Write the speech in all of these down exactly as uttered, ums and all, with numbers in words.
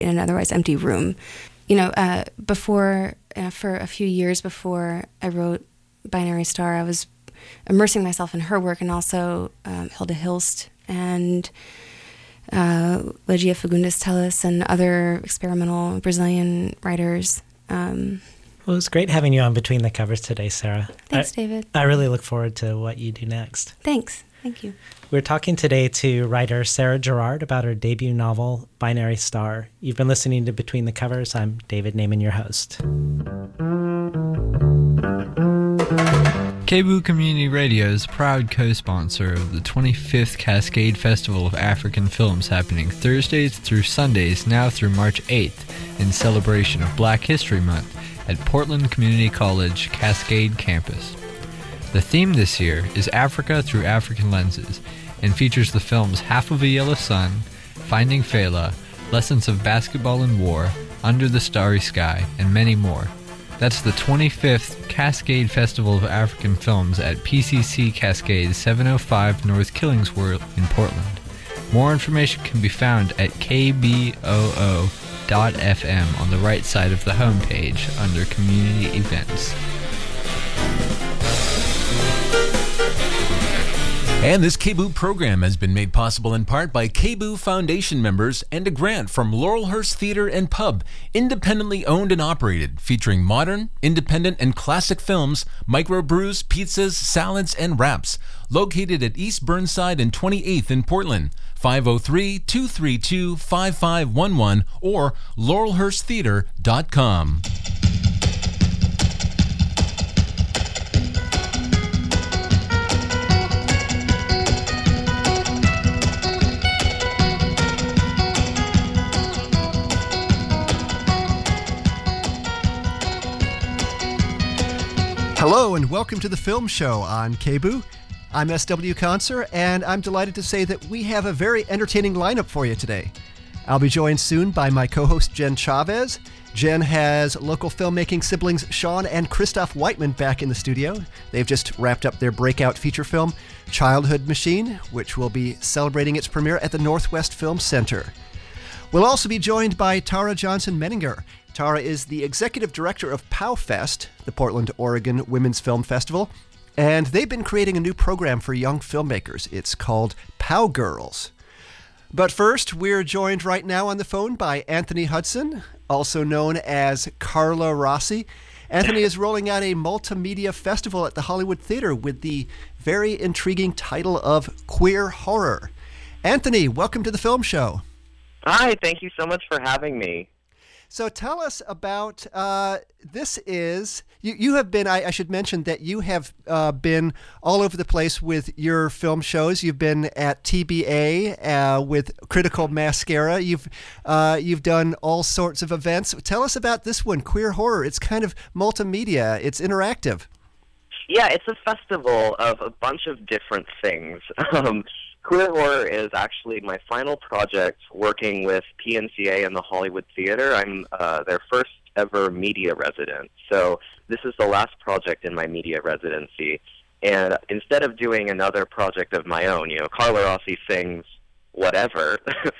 in an otherwise empty room. You know, uh, before, uh, for a few years before I wrote Binary Star, I was immersing myself in her work, and also um, Hilda Hilst and uh, Legia Fagundes Telles and other experimental Brazilian writers. Um, well, it's great having you on Between the Covers today, Sarah. Thanks, I, David. I really look forward to what you do next. Thanks. Thank you. We're talking today to writer Sarah Gerard about her debut novel, Binary Star. You've been listening to Between the Covers. I'm David Naiman, your host. K B U Community Radio is a proud co-sponsor of the twenty-fifth Cascade Festival of African Films, happening Thursdays through Sundays now through March eighth in celebration of Black History Month at Portland Community College Cascade Campus. The theme this year is Africa Through African Lenses and features the films Half of a Yellow Sun, Finding Fela, Lessons of Basketball and War, Under the Starry Sky, and many more. That's the twenty-fifth Cascade Festival of African Films at P C C Cascade, seven oh five North Killingsworth in Portland. More information can be found at k b o o dot f m on the right side of the homepage under Community Events. And this K B U program has been made possible in part by K B U Foundation members and a grant from Laurelhurst Theater and Pub, independently owned and operated, featuring modern, independent, and classic films, microbrews, pizzas, salads, and wraps. Located at East Burnside and twenty-eighth in Portland, five oh three, two three two, five five one one or laurelhurst theater dot com. Hello and welcome to the Film Show on K B U. I'm S W Conser, and I'm delighted to say that we have a very entertaining lineup for you today. I'll be joined soon by my co-host Jen Chavez. Jen has local filmmaking siblings Sean and Christoph Whiteman back in the studio. They've just wrapped up their breakout feature film, Childhood Machine, which will be celebrating its premiere at the Northwest Film Center. We'll also be joined by Tara Johnson Menninger. Tara is the executive director of POW Fest, the Portland, Oregon Women's Film Festival, and they've been creating a new program for young filmmakers. It's called POW Girls. But first, we're joined right now on the phone by Anthony Hudson, also known as Carla Rossi. Anthony is rolling out a multimedia festival at the Hollywood Theater with the very intriguing title of Queer Horror. Anthony, welcome to the Film Show. Hi, thank you so much for having me. So tell us about, uh, this is, you, you have been, I, I should mention that you have uh, been all over the place with your film shows. You've been at T B A uh, with Critical Mascara. You've uh, you've done all sorts of events. Tell us about this one, Queer Horror. It's kind of multimedia. It's interactive. Yeah, it's a festival of a bunch of different things. Um, Queer Horror is actually my final project working with P N C A and the Hollywood Theater. I'm uh, their first ever media resident. So this is the last project in my media residency. And instead of doing another project of my own, you know, Carla Rossi sings whatever,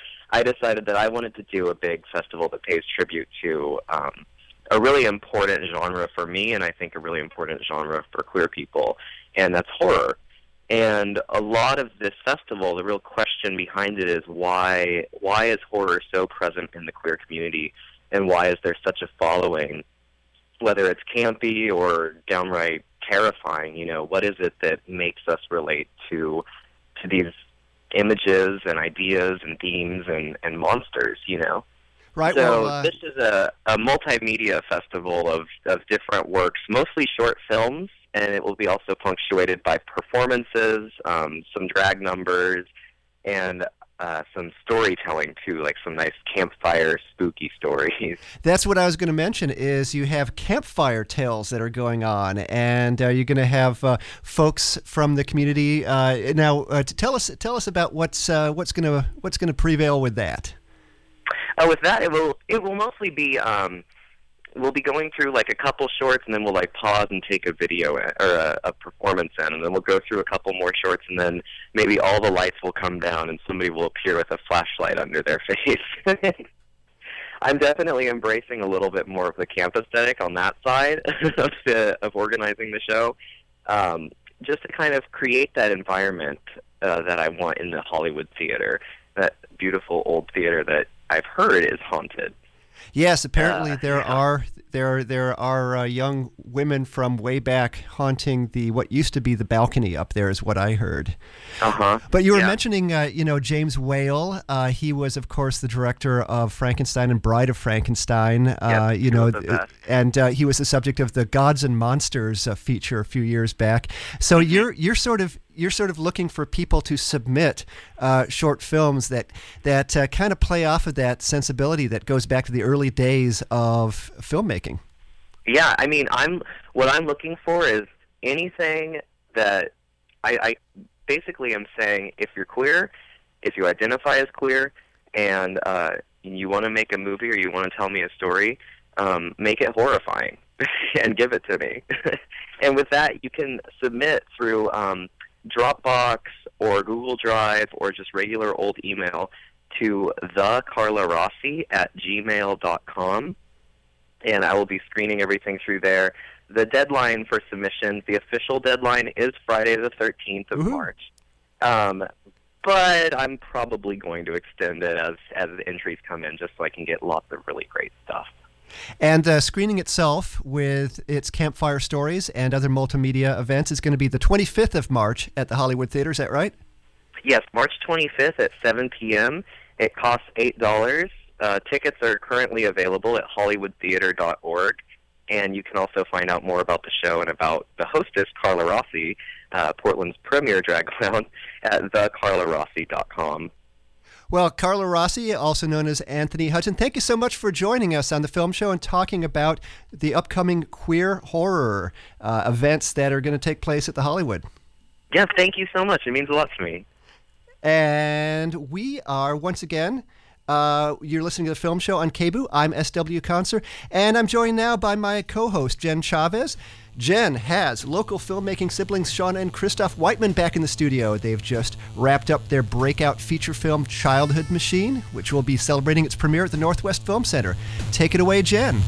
I decided that I wanted to do a big festival that pays tribute to um, a really important genre for me, and I think a really important genre for queer people, and that's horror. And a lot of this festival, the real question behind it is why why is horror so present in the queer community, and why is there such a following, whether it's campy or downright terrifying? You know, what is it that makes us relate to to these images and ideas and themes and, and monsters, you know? Right. So well, uh... this is a, a multimedia festival of, of different works, mostly short films, and it will be also punctuated by performances, um, some drag numbers, and uh, some storytelling, too, like some nice campfire spooky stories. That's what I was going to mention, is you have campfire tales that are going on, and uh, you're going to have uh, folks from the community. Uh, now, uh, to tell us tell us about what's uh, what's going to what's going to prevail with that. Uh, with that, it will it will mostly be... Um, We'll be going through like a couple shorts, and then we'll like pause and take a video in, or a, a performance in, and then we'll go through a couple more shorts, and then maybe all the lights will come down, and somebody will appear with a flashlight under their face. I'm definitely embracing a little bit more of the camp aesthetic on that side of, the, of organizing the show, um, just to kind of create that environment uh, that I want in the Hollywood theater, that beautiful old theater that I've heard is haunted. Yes, apparently uh, there yeah. are there there are uh, young women from way back haunting the what used to be the balcony up there, is what I heard. Uh-huh. But you were yeah. mentioning, uh, you know, James Whale. Uh, he was, of course, the director of Frankenstein and Bride of Frankenstein. Uh, Yep, you know, he was the best. and uh, he was the subject of the Gods and Monsters uh, feature a few years back. So Mm-hmm. you're you're sort of you're sort of looking for people to submit uh, short films that that uh, kind of play off of that sensibility that goes back to the early days of filmmaking. Yeah, I mean, I'm what I'm looking for is anything that I, I basically am saying, if you're queer, if you identify as queer, and uh, you want to make a movie or you want to tell me a story, um, make it horrifying and give it to me. And with that, you can submit through um, Dropbox or Google Drive or just regular old email to the Carla Rossi at gmail dot com. And I will be screening everything through there. The deadline for submissions, the official deadline, is Friday the thirteenth of Woohoo. March. Um, but I'm probably going to extend it as, as the entries come in, just so I can get lots of really great stuff. And uh, screening itself with its campfire stories and other multimedia events is going to be the twenty-fifth of March at the Hollywood Theater. Is that right? Yes, March twenty-fifth at seven p.m. It costs eight dollars. Uh, tickets are currently available at hollywood theater dot org, and you can also find out more about the show and about the hostess, Carla Rossi, uh, Portland's premier drag clown, at the carla rossi dot com. Well, Carla Rossi, also known as Anthony Hudson, thank you so much for joining us on the film show and talking about the upcoming queer horror uh, events that are going to take place at the Hollywood. Yeah, thank you so much. It means a lot to me. And we are, once again, uh, you're listening to the film show on K B O O. I'm S W Conser, and I'm joined now by my co-host, Jen Chavez. Jen has local filmmaking siblings Sean and Christoph Whiteman back in the studio. They've just wrapped up their breakout feature film, Childhood Machine, which will be celebrating its premiere at the Northwest Film Center. Take it away, Jen.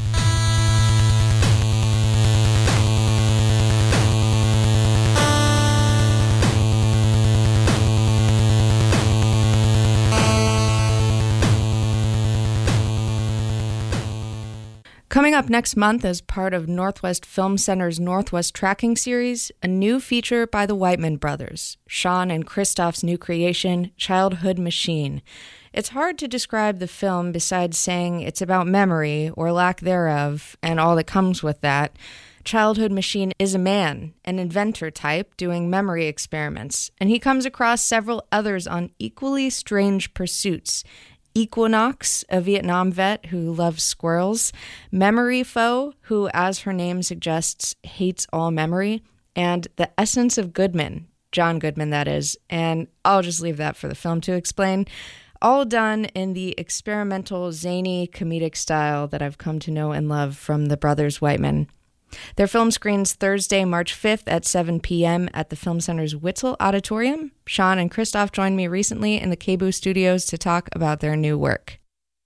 Coming up next month as part of Northwest Film Center's Northwest Tracking Series, a new feature by the Whiteman brothers, Sean and Christoph's new creation, Childhood Machine. It's hard to describe the film besides saying it's about memory, or lack thereof, and all that comes with that. Childhood Machine is a man, an inventor type, doing memory experiments, and he comes across several others on equally strange pursuits. Equinox, a Vietnam vet who loves squirrels, Memory Foe, who, as her name suggests, hates all memory, and the essence of Goodman, John Goodman, that is, and I'll just leave that for the film to explain, all done in the experimental, zany, comedic style that I've come to know and love from the brothers Whiteman. Their film screens Thursday, March fifth at seven p.m. at the Film Center's Witzel Auditorium. Sean and Christoph joined me recently in the K B O O studios to talk about their new work.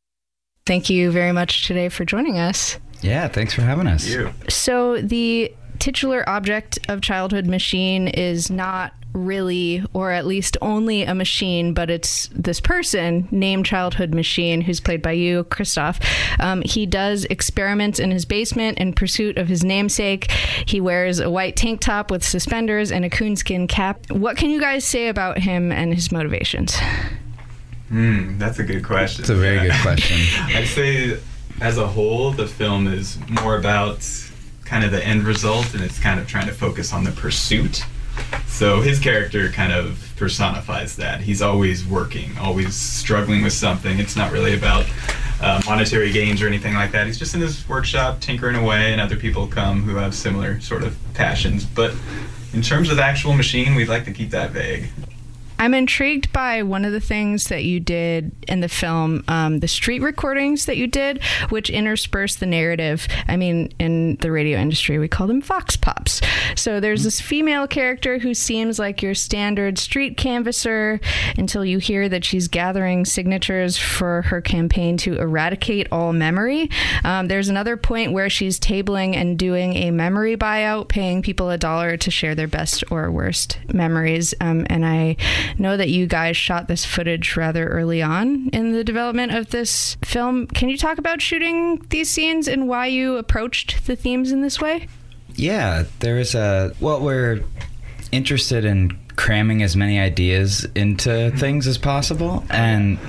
Thank you very much today for joining us. Yeah, thanks for having us. You. So the titular object of Childhood Machine is not really, or at least only, a machine, but it's this person named Childhood Machine, who's played by you, Christoph. Um, he does experiments in his basement in pursuit of his namesake. He wears a white tank top with suspenders and a coonskin cap. What can you guys say about him and his motivations? Hmm, that's a good question. It's a very good question. I'd say, as a whole, the film is more about kind of the end result, and it's kind of trying to focus on the pursuit. So his character kind of personifies that. He's always working, always struggling with something. It's not really about uh, monetary gains or anything like that. He's just in his workshop tinkering away, and other people come who have similar sort of passions. But in terms of the actual machine, we'd like to keep that vague. I'm intrigued by one of the things that you did in the film, um, the street recordings that you did, which intersperse the narrative. I mean, in the radio industry, we call them vox pops. So there's this female character who seems like your standard street canvasser until you hear that she's gathering signatures for her campaign to eradicate all memory. Um, there's another point where she's tabling and doing a memory buyout, paying people a dollar to share their best or worst memories. Um, and I know that you guys shot this footage rather early on in the development of this film. Can you talk about shooting these scenes and why you approached the themes in this way? Yeah, there is a... Well, we're interested in cramming as many ideas into things as possible. And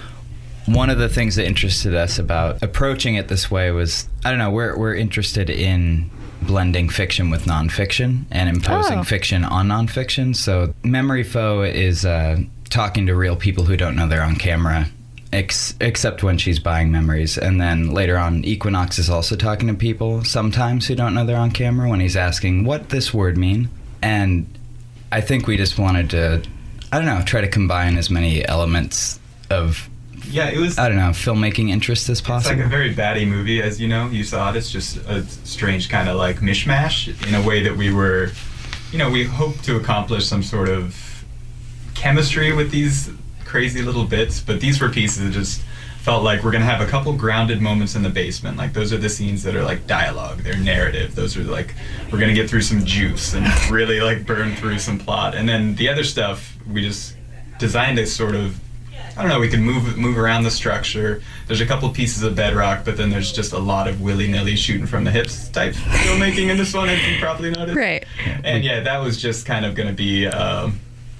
one of the things that interested us about approaching it this way was, I don't know, we're we're interested in blending fiction with nonfiction and imposing oh. fiction on nonfiction. So Memory Foe is uh, talking to real people who don't know they're on camera, ex- except when she's buying memories. And then later on, Equinox is also talking to people sometimes who don't know they're on camera when he's asking, what this word mean? And I think we just wanted to, I don't know, try to combine as many elements of Yeah, it was... I don't know, filmmaking interest as possible. It's like a very batty movie, as you know. You saw it. It's just a strange kind of like mishmash in a way that we were, you know, we hoped to accomplish some sort of chemistry with these crazy little bits, but these were pieces that just felt like we're going to have a couple grounded moments in the basement. Like, those are the scenes that are like dialogue, they're narrative. Those are like, we're going to get through some juice and really like burn through some plot. And then the other stuff, we just designed a sort of, I don't know, we can move move around the structure. There's a couple pieces of bedrock, but then there's just a lot of willy-nilly shooting from the hips type filmmaking in this one, as you probably noticed. Right. And yeah, that was just kind of going to be um,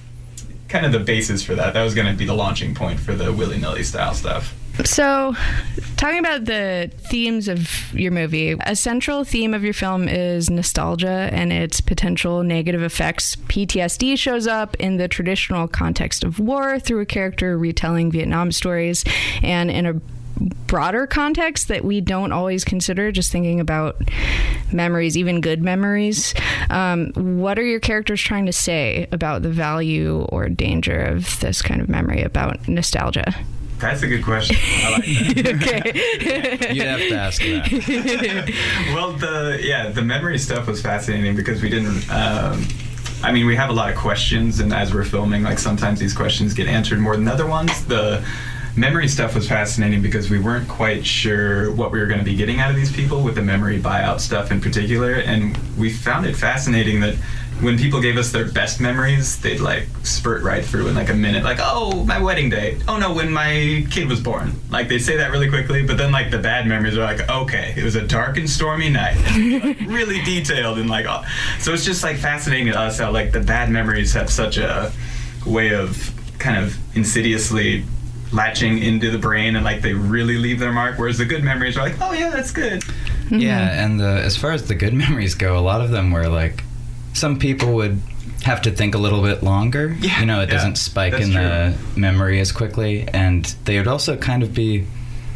kind of the basis for that. That was going to be the launching point for the willy-nilly style stuff. So, talking about the themes of your movie, a central theme of your film is nostalgia and its potential negative effects. P T S D shows up in the traditional context of war through a character retelling Vietnam stories, and in a broader context that we don't always consider, just thinking about memories, even good memories. Um, what are your characters trying to say about the value or danger of this kind of memory, about nostalgia? That's a good question. I like that. Okay. You'd have to ask that. Well, the yeah, the memory stuff was fascinating because we didn't. Um, I mean, we have a lot of questions, and as we're filming, like sometimes these questions get answered more than other ones. The memory stuff was fascinating because we weren't quite sure what we were going to be getting out of these people with the memory buyout stuff in particular, and we found it fascinating that when people gave us their best memories, they'd like spurt right through in like a minute, like, oh, my wedding day. Oh no, when my kid was born. Like, they'd say that really quickly, but then like the bad memories are like, okay, it was a dark and stormy night. And, like, really detailed and like, oh. So it's just like fascinating to us how like the bad memories have such a way of kind of insidiously latching into the brain, and like they really leave their mark, whereas the good memories are like, oh yeah, that's good. Mm-hmm. Yeah, and the, as far as the good memories go, a lot of them were like, some people would have to think a little bit longer. Yeah, you know, it yeah, doesn't spike in true. the memory as quickly, and they would also kind of be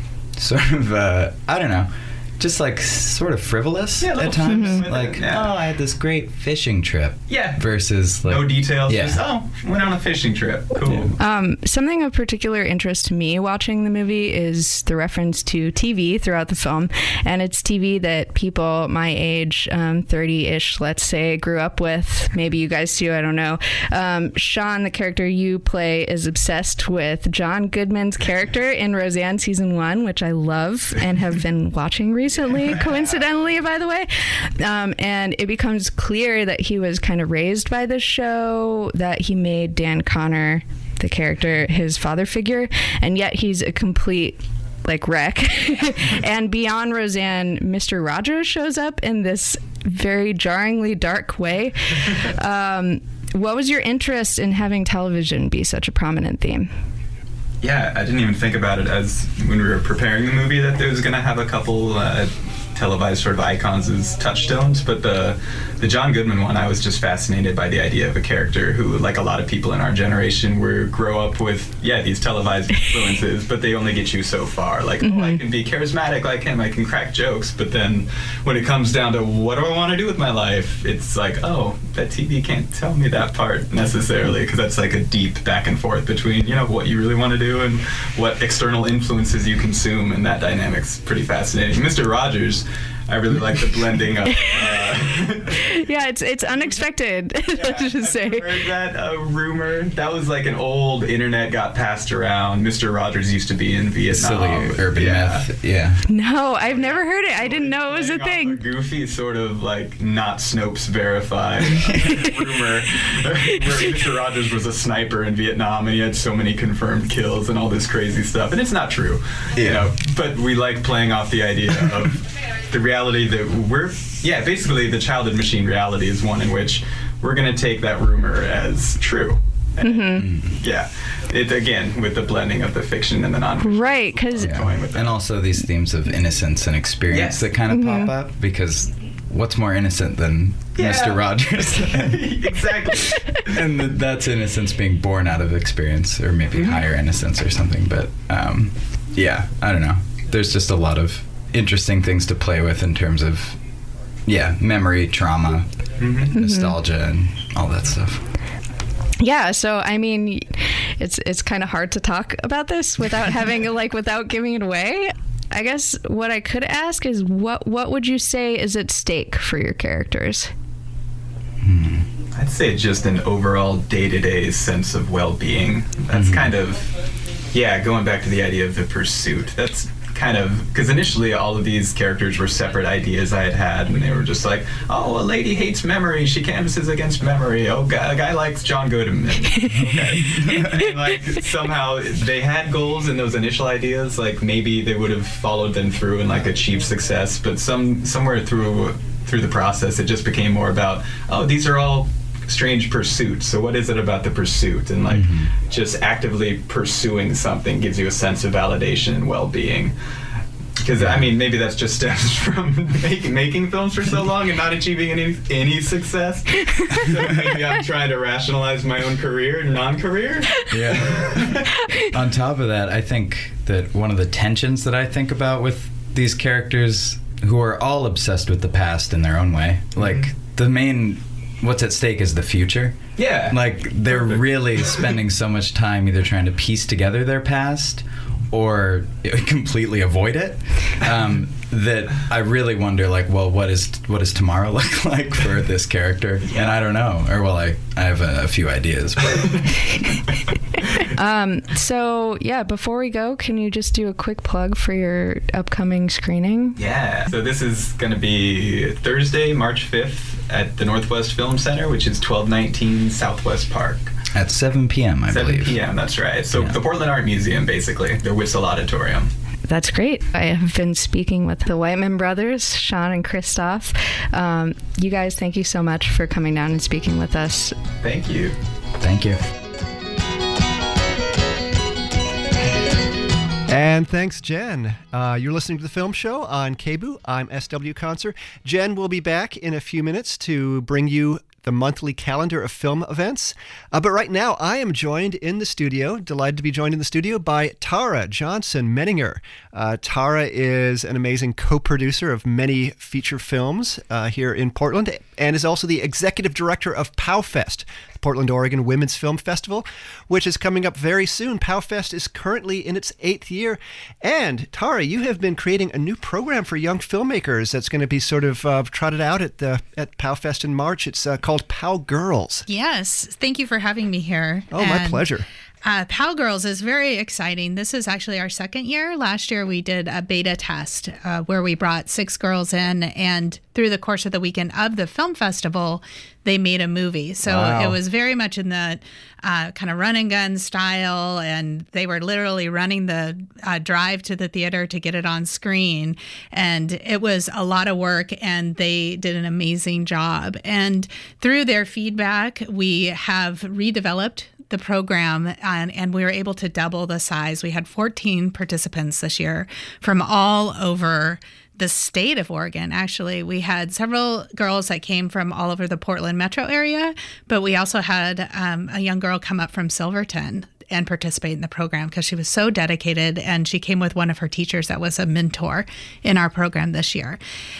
sort of, uh, I don't know, just like sort of frivolous yeah, at times. Mm-hmm. Like, yeah. oh, I had this great fishing trip. Yeah. Versus like, no details. Yeah. Just, oh, went on a fishing trip. Cool. Yeah. Um, something of particular interest to me watching the movie is the reference to T V throughout the film. And it's T V that people my age, um, thirty-ish, let's say, grew up with. Maybe you guys too, I don't know. Um, Sean, the character you play, is obsessed with John Goodman's character in Roseanne season one, which I love and have been watching recently. Recently, coincidentally, by the way. Um, and it becomes clear that he was kind of raised by this show, that he made Dan Connor, the character, his father figure, and yet he's a complete like wreck. And beyond Roseanne, Mister Rogers shows up in this very jarringly dark way. Um, what was your interest in having television be such a prominent theme? Yeah, I didn't even think about it as when we were preparing the movie that there was going to have a couple uh, televised sort of icons as touchstones, but the the John Goodman one, I was just fascinated by the idea of a character who, like a lot of people in our generation, were grow up with, yeah, these televised influences, but they only get you so far. Like, mm-hmm. oh, I can be charismatic like him, I can crack jokes, but then when it comes down to what do I want to do with my life, it's like, oh, that T V can't tell me that part necessarily, because that's like a deep back and forth between, you know, what you really want to do and what external influences you consume, and that dynamic's pretty fascinating. Mister Rogers, I really like the blending of. Uh, yeah, it's it's unexpected. Yeah, to say. Heard that uh, rumor? That was like an old internet got passed around. Mister Rogers used to be in Vietnam. Silly urban yeah. myth. Yeah. No, I've never heard it. I didn't know it was a thing. A goofy sort of like not Snopes verified uh, rumor where Mister Rogers was a sniper in Vietnam and he had so many confirmed kills and all this crazy stuff, and it's not true. Yeah. You know, but we like playing off the idea of the reality that we're, yeah, basically the childhood machine reality is one in which we're going to take that rumor as true. Mm-hmm. Yeah. It, again, with the blending of the fiction and the non-fiction. Right, because... Yeah. And also these themes of innocence and experience yes. that kind of mm-hmm. pop up, because what's more innocent than yeah. Mister Rogers? Exactly. And th- that's innocence being born out of experience, or maybe mm-hmm. higher innocence or something. But um, yeah, I don't know. There's just a lot of interesting things to play with in terms of, yeah, memory, trauma, mm-hmm. nostalgia, and all that stuff. Yeah, so I mean, it's it's kind of hard to talk about this without having like without giving it away. I guess what I could ask is what what would you say is at stake for your characters? Hmm. I'd say just an overall day-to-day sense of well-being. That's mm-hmm. kind of, yeah, going back to the idea of the pursuit. That's kind of, because initially all of these characters were separate ideas I had had, and they were just like, oh, a lady hates memory, she canvases against memory, oh, a guy likes John Goodman. Okay. And like somehow they had goals in those initial ideas, like maybe they would have followed them through and like achieved success, but some somewhere through through the process it just became more about, oh, these are all strange pursuits. So what is it about the pursuit? And like mm-hmm. just actively pursuing something gives you a sense of validation and well-being. Because I mean, maybe that's just stems from making making films for so long and not achieving any any success. So maybe I'm trying to rationalize my own career and non-career. Yeah. On top of that, I think that one of the tensions that I think about with these characters, who are all obsessed with the past in their own way, like mm-hmm. the main. What's at stake is the future. Yeah. Like, they're Perfect. really spending so much time either trying to piece together their past or completely avoid it, um, that I really wonder, like, well, what is what does tomorrow look like for this character? Yeah. And I don't know. Or, well, I, I have a, a few ideas. But. um, so, yeah, before we go, can you just do a quick plug for your upcoming screening? Yeah. So this is going to be Thursday, March fifth at the Northwest Film Center, which is twelve nineteen Southwest Park. At seven p.m., I seven believe. seven p.m., that's right. So yeah. The Portland Art Museum, basically. The Whistle Auditorium. That's great. I have been speaking with the Whiteman brothers, Sean and Christoph. Um, you guys, thank you so much for coming down and speaking with us. Thank you. Thank you. And thanks, Jen. Uh, you're listening to The Film Show on K B U. I'm S W Concert. Jen will be back in a few minutes to bring you the monthly calendar of film events. Uh, but right now, I am joined in the studio, delighted to be joined in the studio by Tara Johnson Menninger. Uh, Tara is an amazing co-producer of many feature films uh, here in Portland, and is also the executive director of PowFest, the Portland, Oregon Women's Film Festival, which is coming up very soon. PowFest is currently in its eighth year. And Tara, you have been creating a new program for young filmmakers that's going to be sort of uh, trotted out at the at PowFest in March. It's uh, called Pow Girls. Yes. Thank you for having me here. Oh, and, my pleasure. Uh, Pow Girls is very exciting. This is actually our second year. Last year we did a beta test uh, where we brought six girls in, and through the course of the weekend of the film festival, they made a movie. So wow. It was very much in the uh, kind of run and gun style, and they were literally running the uh, drive to the theater to get it on screen. And it was a lot of work, and they did an amazing job. And through their feedback, we have redeveloped the program, and, and we were able to double the size. We had fourteen participants this year from all over the state of Oregon. Actually, we had several girls that came from all over the Portland metro area, but we also had um, a young girl come up from Silverton. and participate in the program because she was so dedicated, and she came with one of her teachers that was a mentor in our program this year.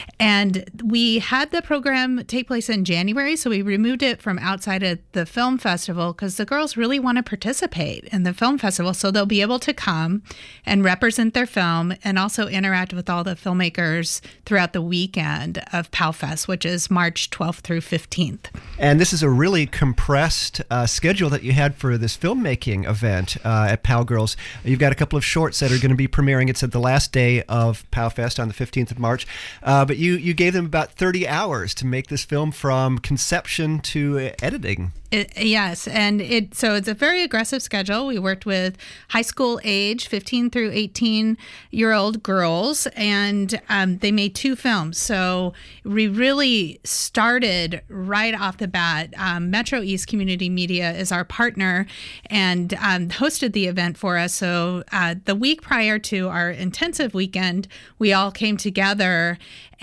And we had the program take place in January, so we removed it from outside of the film festival because the girls really want to participate in the film festival, so they'll be able to come and represent their film and also interact with all the filmmakers throughout the weekend of PowFest, which is March twelfth through fifteenth. And this is a really compressed uh, schedule that you had for this filmmaking event uh, at PowGirls. You've got a couple of shorts that are going to be premiering. It's at the last day of PowFest on the fifteenth of March. Uh, but you, you gave them about thirty hours to make this film from conception to uh, editing. It, yes, and it so it's a very aggressive schedule. We worked with high school age, fifteen through eighteen year old girls, and um, they made two films. So we really started right off the bat. Um, Metro East Community Media is our partner and um, hosted the event for us. So uh, the week prior to our intensive weekend, we all came together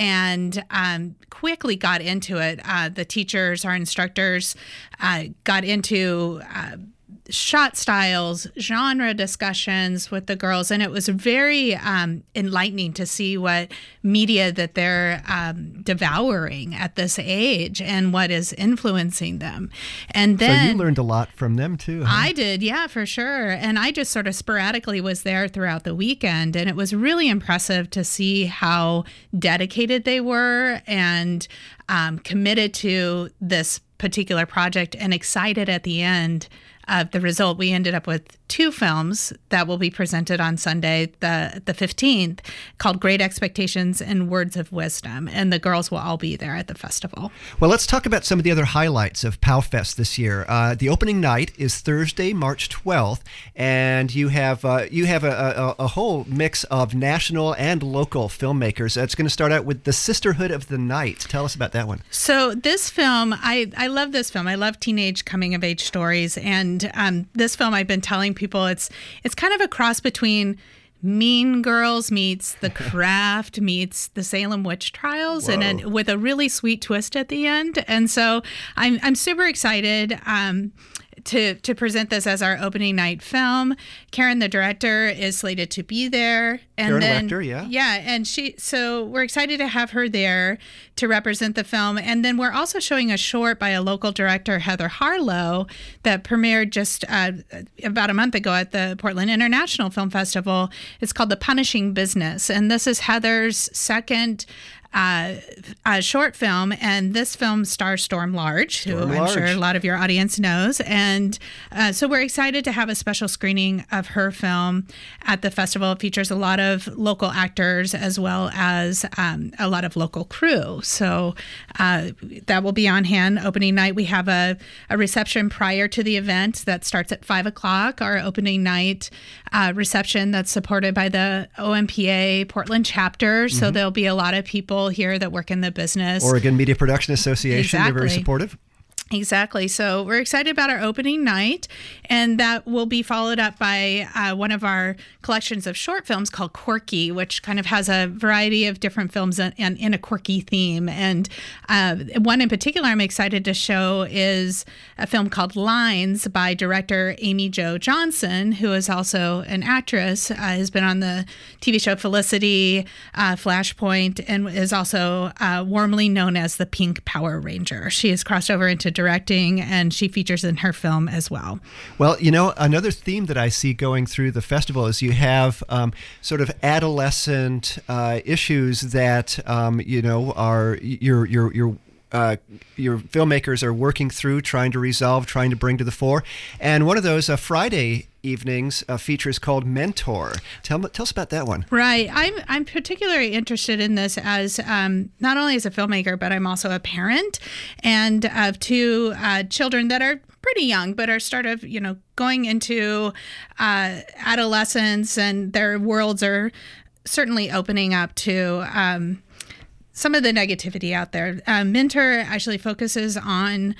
and um, quickly got into it. Uh, the teachers, our instructors, uh, got into uh, shot styles, genre discussions with the girls, and it was very um, enlightening to see what media that they're um, devouring at this age and what is influencing them. And then so you learned a lot from them too, huh? I did, yeah, for sure. And I just sort of sporadically was there throughout the weekend, and it was really impressive to see how dedicated they were and um, committed to this particular project and excited at the end of the result. We ended up with two films that will be presented on Sunday, the the fifteenth, called Great Expectations and Words of Wisdom, and the girls will all be there at the festival. Well, let's talk about some of the other highlights of PowFest this year. Uh, the opening night is Thursday, March twelfth, and you have uh, you have a, a, a whole mix of national and local filmmakers. It's going to start out with The Sisterhood of the Night. Tell us about that one. So this film, I, I love this film. I love teenage coming-of-age stories, and um, this film I've been telling people it's it's kind of a cross between Mean Girls meets The Craft meets the Salem Witch Trials, Whoa. and then with a really sweet twist at the end. And so I'm I'm super excited um, to to present this as our opening night film. Karen, the director, is slated to be there. And Karen then, Wechter, yeah. Yeah, and she so we're excited to have her there to represent the film. And then we're also showing a short by a local director, Heather Harlow, that premiered just uh, about a month ago at the Portland International Film Festival. It's called The Punishing Business. And this is Heather's second Uh, a short film, and this film stars Storm Large, who Storm I'm Large. sure a lot of your audience knows. And uh, so we're excited to have a special screening of her film at the festival. It features a lot of local actors as well as um, a lot of local crew. So uh, that will be on hand opening night. We have a, a reception prior to the event that starts at five o'clock, our opening night uh, reception that's supported by the O M P A Portland chapter. So Mm-hmm. there'll be a lot of people here that work in the business. Oregon Media Production Association. They're very Exactly. supportive. Exactly. So we're excited about our opening night, and that will be followed up by uh, one of our collections of short films called Quirky, which kind of has a variety of different films in, in, in a quirky theme. And uh, one in particular I'm excited to show is a film called Lines by director Amy Jo Johnson, who is also an actress, uh, has been on the T V show Felicity, uh, Flashpoint, and is also uh, warmly known as the Pink Power Ranger. She has crossed over into directing, and she features in her film as well. Well, you know, another theme that I see going through the festival is you have um, sort of adolescent uh, issues that um, you know are your your your. Uh, your filmmakers are working through, trying to resolve, trying to bring to the fore. And one of those uh, Friday evenings uh, features called Mentor. Tell, tell us about that one. Right. I'm I'm particularly interested in this as um, not only as a filmmaker, but I'm also a parent and of two uh, children that are pretty young, but are sort of, you know, going into uh, adolescence, and their worlds are certainly opening up to um, some of the negativity out there. Uh, Mentor actually focuses on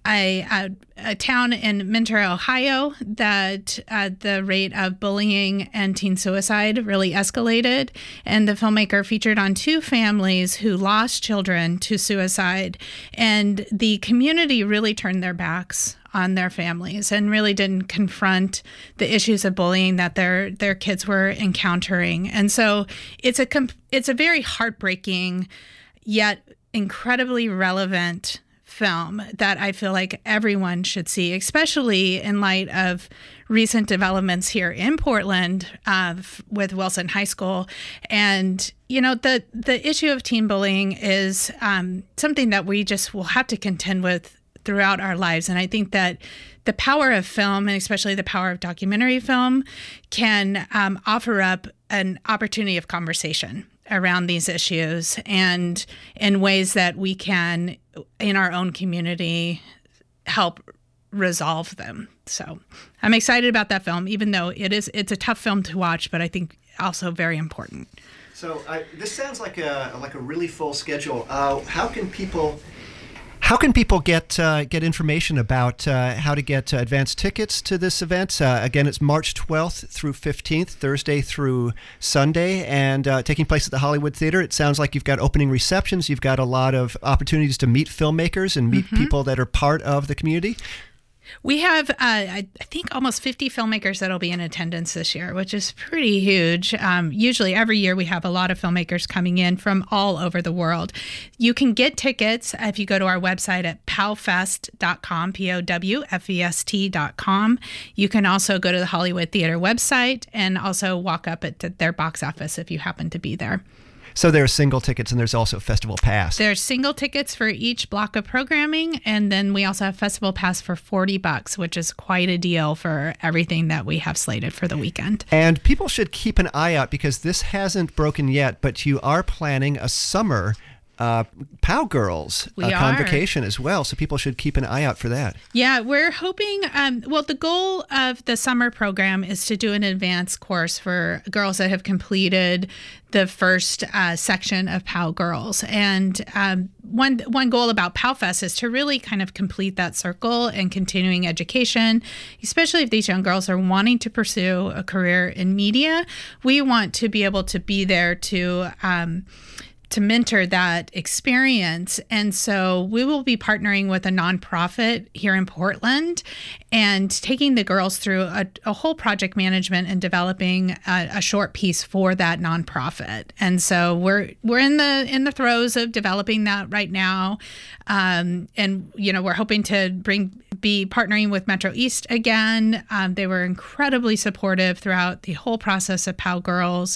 a, a, a town in Mentor, Ohio, that uh, the rate of bullying and teen suicide really escalated. And the filmmaker featured on two families who lost children to suicide. And the community really turned their backs on their families and really didn't confront the issues of bullying that their their kids were encountering. And so it's a it's a very heartbreaking yet incredibly relevant film that I feel like everyone should see, especially in light of recent developments here in Portland uh, with Wilson High School. And, you know, the, the issue of teen bullying is um, something that we just will have to contend with throughout our lives. And I think that the power of film, and especially the power of documentary film, can um, offer up an opportunity of conversation around these issues and in ways that we can, in our own community, help resolve them. So I'm excited about that film, even though it is it's a tough film to watch, but I think also very important. So I, this sounds like a like a really full schedule. Uh, how can people How can people get uh, get information about uh, how to get uh, advance tickets to this event? Uh, again, it's March twelfth through fifteenth, Thursday through Sunday, and uh, taking place at the Hollywood Theater. It sounds like you've got opening receptions. You've got a lot of opportunities to meet filmmakers and meet mm-hmm. people that are part of the community. We have, uh, I think, almost fifty filmmakers that'll be in attendance this year, which is pretty huge. Um, usually every year we have a lot of filmmakers coming in from all over the world. You can get tickets if you go to our website at powfest dot com, P O W F E S T dot com. You can also go to the Hollywood Theater website and also walk up at their box office if you happen to be there. So there are single tickets and there's also Festival Pass. There's single tickets for each block of programming, and then we also have Festival Pass for forty bucks, which is quite a deal for everything that we have slated for the weekend. And people should keep an eye out because this hasn't broken yet, but you are planning a summer Uh, Pow Girls we uh, are. convocation as well, so people should keep an eye out for that. Yeah, we're hoping, um, well, the goal of the summer program is to do an advanced course for girls that have completed the first uh, section of Pow Girls. And um, one one goal about PowFest is to really kind of complete that circle and continuing education, especially if these young girls are wanting to pursue a career in media. We want to be able to be there to um, to mentor that experience. And so we will be partnering with a nonprofit here in Portland and taking the girls through a, a whole project management and developing a, a short piece for that nonprofit. And so we're we're in the in the throes of developing that right now. Um, and, you know, we're hoping to bring be partnering with Metro East again. Um, they were incredibly supportive throughout the whole process of Pow Girls.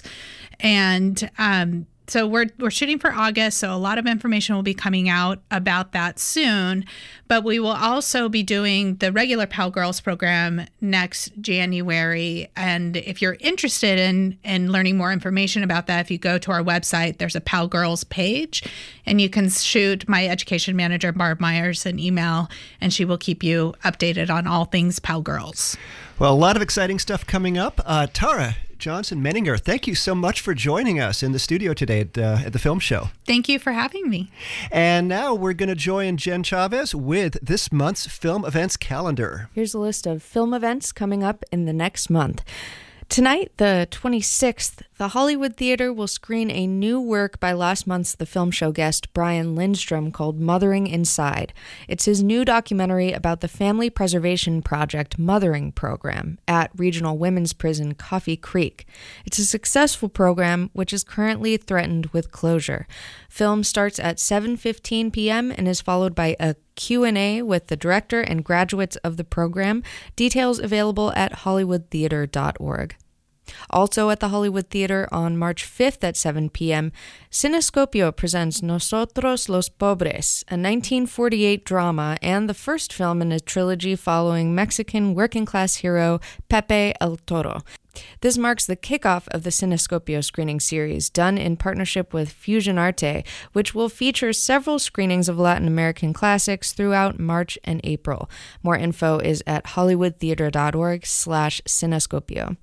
And um So we're we're shooting for August, so a lot of information will be coming out about that soon. But we will also be doing the regular Pow Girls program next January. And if you're interested in, in learning more information about that, if you go to our website, there's a Pow Girls page. And you can shoot my education manager, Barb Myers, an email, and she will keep you updated on all things Pow Girls. Well, a lot of exciting stuff coming up. Uh, Tara Johnson-Menninger, thank you so much for joining us in the studio today at, uh, at the film show. Thank you for having me. And now we're going to join Jen Chavez with this month's film events calendar. Here's a list of film events coming up in the next month. Tonight, the twenty-sixth, the Hollywood Theater will screen a new work by last month's The Film Show guest Brian Lindstrom called Mothering Inside. It's his new documentary about the Family Preservation Project Mothering Program at Regional Women's Prison Coffee Creek. It's a successful program which is currently threatened with closure. Film starts at seven fifteen p.m. and is followed by a Q and A with the director and graduates of the program. Details available at hollywood theater dot org. Also at the Hollywood Theater on March fifth at seven p.m., Cinescopio presents Nosotros los Pobres, a nineteen forty-eight drama and the first film in a trilogy following Mexican working-class hero Pepe el Toro. This marks the kickoff of the Cinescopio screening series, done in partnership with Fusion Arte, which will feature several screenings of Latin American classics throughout March and April. More info is at hollywood theater dot org slash Cinescopio.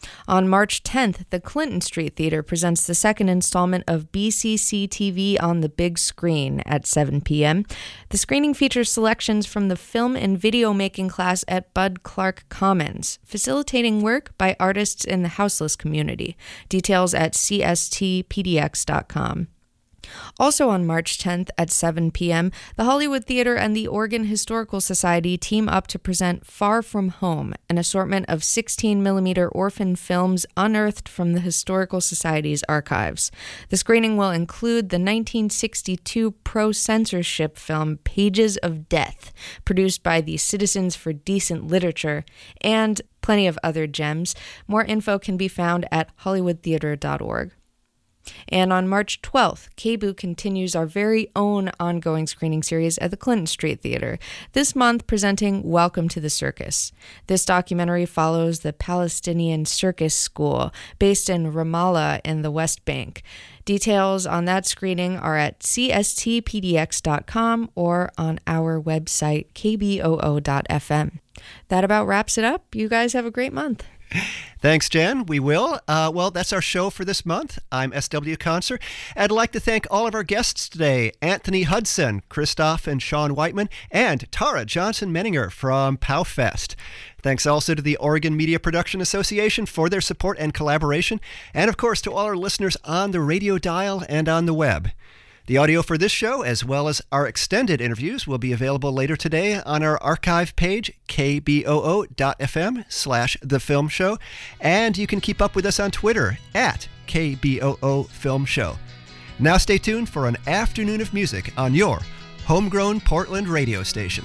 On March tenth, the Clinton Street Theater presents the second installment of B C C T V on the Big Screen at seven p.m. The screening features selections from the film and video making class at Bud Clark Commons, facilitating work by artists in the houseless community. Details at c s t p d x dot com. Also on March tenth at seven p.m., the Hollywood Theater and the Oregon Historical Society team up to present Far From Home, an assortment of sixteen millimeter orphan films unearthed from the Historical Society's archives. The screening will include the nineteen sixty-two pro-censorship film Pages of Death, produced by the Citizens for Decent Literature, and plenty of other gems. More info can be found at hollywood theater dot org. And on March twelfth, K B O O continues our very own ongoing screening series at the Clinton Street Theater, this month presenting Welcome to the Circus. This documentary follows the Palestinian Circus School, based in Ramallah in the West Bank. Details on that screening are at c s t p d x dot com or on our website, k b o o dot f m. That about wraps it up. You guys have a great month. Thanks, Jen. We will. Uh, well, that's our show for this month. I'm S W Conser. I'd like to thank all of our guests today, Anthony Hudson, Christoph and Sean Whiteman, and Tara Johnson-Menninger from PowFest. Thanks also to the Oregon Media Production Association for their support and collaboration, and of course to all our listeners on the radio dial and on the web. The audio for this show, as well as our extended interviews, will be available later today on our archive page, k b o o dot f m slash the film show, and you can keep up with us on Twitter at K B O O Film Show. Now stay tuned for an afternoon of music on your homegrown Portland radio station.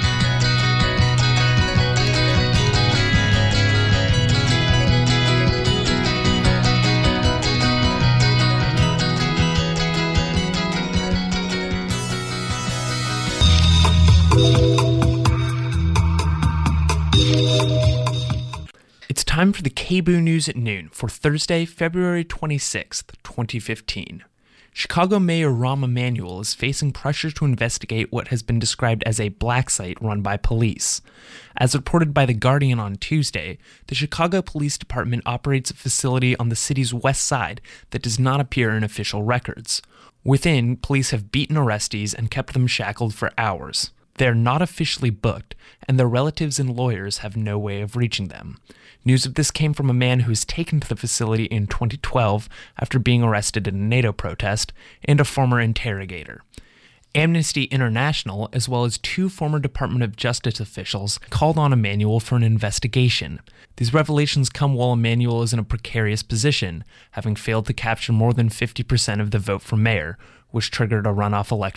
It's time for the K B O O News at noon for Thursday, February twenty-sixth, twenty fifteen. Chicago Mayor Rahm Emanuel is facing pressure to investigate what has been described as a black site run by police. As reported by The Guardian on Tuesday, the Chicago Police Department operates a facility on the city's west side that does not appear in official records. Within, police have beaten arrestees and kept them shackled for hours. They're not officially booked, and their relatives and lawyers have no way of reaching them. News of this came from a man who was taken to the facility in twenty twelve after being arrested in a NATO protest, and a former interrogator. Amnesty International, as well as two former Department of Justice officials, called on Emanuel for an investigation. These revelations come while Emanuel is in a precarious position, having failed to capture more than fifty percent of the vote for mayor, which triggered a runoff election